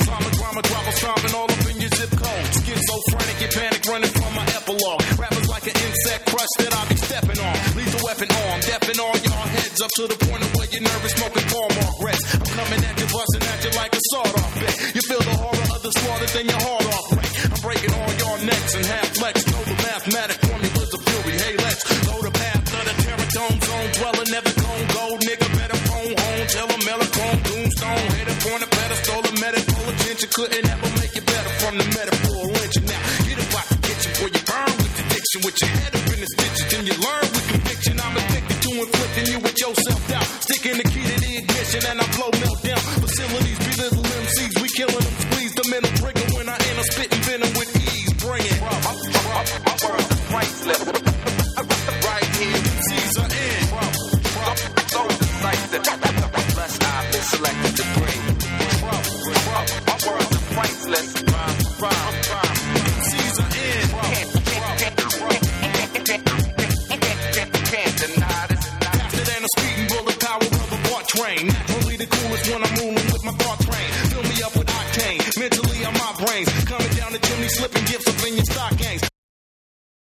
Drama, drop a stomping all up in your zip code. Schizophrenic, you panic running from my epilogue. Rappers like an insect crush that I be stepping on. Lethal weapon arm, deafing all y'all heads up to the point of where you're nervous, smoking Paul Margaret's. I'm coming at you, busting at you like a sawed-off bit. You feel the horror of the slaughter, then your heart off break. I'm breaking all y'all necks and half flex. Know the mathematic formulas of fury. Hey, let's go the path of the terradome zone. Dweller never gon' go, nigga. Better phone home. Tell them Melachrome, Doomstone. Hit up on a pedestal, a medical attention. Couldn't ever make it better from the metaphor lynching. Now, get about to get you before you burn with addiction. With your head up in the stitches, then you learn with conviction. I'm addicted to inflicting you with your self-doubt. Sticking the key to the ignition and I blow meltdown. Facilities be little MCs, we killing them. Squeeze the middle trigger when I enter spitting venom with ease. Bring it. My words are priceless. Right here, MCs are in. So decisive. Blessed I've been selected to bring. My words are priceless. MCs are in. Can't deny this. Faster than a speeding bullet, power of a BART train. Naturally the coolest when I'm moving with my BART train. Fill me up with octane. Mentally on my brains. Coming down the chimney, slipping gifts of